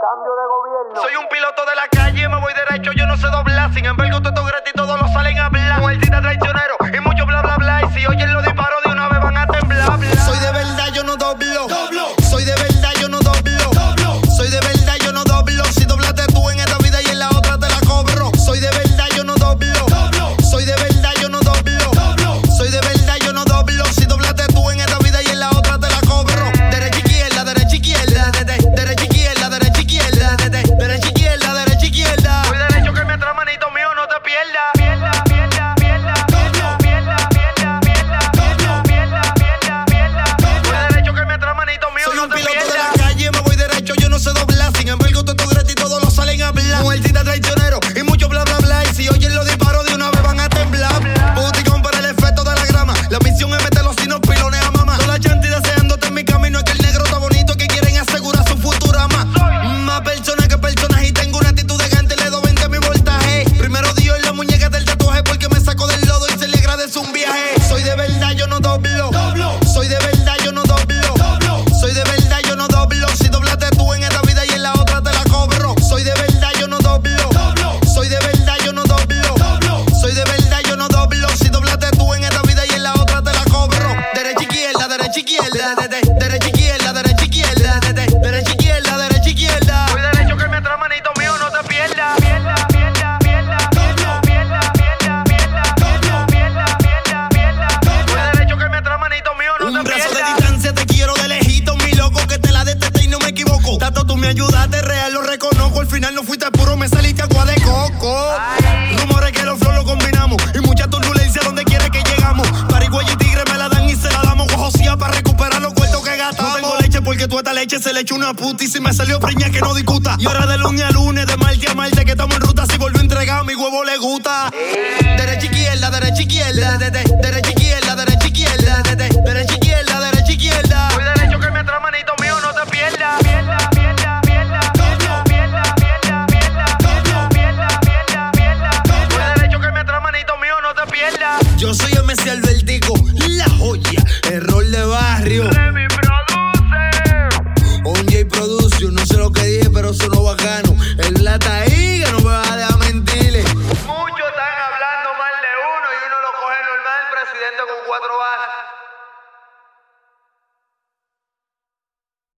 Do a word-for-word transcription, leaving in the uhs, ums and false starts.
Cambio de gobierno. Soy un piloto de la calle, me voy derecho, yo no sé doblar. Sin embargo, todo gratis, todos lo salen a hablar. Muertita traicionero y mucho bla bla bla. Y si oyen los disparos de una vez van a temblar. Bla. Soy de verdad, yo no doblo. doblo. Soy de verdad, yo no doblo. doblo. Soy de verdad, yo no doblo. Si doblaste tú en esta vida y en la otra te la cobro. Soy de verdad, yo no doblo. doblo. Soy de verdad, yo no doblo. doblo. Soy de verdad, yo no doblo. Si doblaste tú en esta vida y en la otra te la cobro. Derecha izquierda, derecha izquierda, de, de, derecha izquierda, derecha izquierda, de, de, derecha izquierda, derecha izquierda. Voy derecho que mientras manito mío no te pierdas. Pierda, pierda, pierda, pierda, pierda, pierda, pierda, pierda, pierda, pierda, pierda. Voy derecho que mientras manito mío Soy no un te piloto de pierdas. la calle, me voy derecho, yo no sé doblar. Sin embargo, todo gratis, todos lo salen a hablar. Muertita traicionero y mucho bla bla bla. Y si oyen los disparos de una vez van a temblar. Puticón para el efecto de la grama. La misión es meterlos si nos pilonea mamá. Toda la gente deseándote en mi camino. Es que el negro está bonito, que quieren asegurar su futura más. Más personas que personas y tengo una actitud de gente. Le doy veinte a mi voltaje. Primero Dios en la muñeca del tatuaje porque me sacó del lodo y se le agradece un viaje. Soy de verdad, yo no doblo. doblo. Soy de verdad, yo no doblo. doblo. Soy de verdad, yo no doblo. Si doblaste tú en esta vida y en la otra te la cobro. Soy de verdad, yo no doblo. doblo. Soy de verdad, yo no doblo. doblo. Soy de verdad, yo no doblo. Si doblaste tú en esta vida y en la otra te la cobro. Derecha izquierda, derecha izquierda, de, de, derecha izquierda, derecha izquierda, de, de, derecha izquierda, derecha izquierda. Voy derecho que mientras manito mío no te pierdas. Pierda, pierda, pierda, pierda, pierda, pierda, pierda, pierda, pierda, pierda, pierda. Voy derecho que mientras manito mío no Un te brazo de pierdas. distancia te quiero de lejito, mi loco, que te la detesté y no me equivoco. Tato, tú me ayudaste, real lo reconozco. Al final no fuiste puro, me saliste agua de coco. Ay. Rumores que los flow lo combinamos y mucha turbulencia donde quiera que llegamos. Pariguaya y tigre me la dan y se la damos. Guajosía para recuperar los cuartos que gastamos. No tengo leche porque tú a esta leche se le echó una puta y si me salió preña que no discuta. Y ahora de lunes a lunes, de martes a martes que estamos en ruta. Si vuelvo a entregar, mi huevo le gusta. Derecha izquierda, derecha izquierda, de, de, derecha izquierda, derecha izquierda, de, de, derecha izquierda, derecha izquierda. Voy derecho que mientras manito mío no te pierdas. Pierda, pierda, pierda, pierda, pierda, pierda, pierda, pierda, pierda, pierda, pierda. Voy derecho que mientras manito mío no te pierdas. Yo soy M C Albertico, la joya, error de barrio. Remy produce. On J Production, no sé lo que dije, pero sonó bacano. El Blata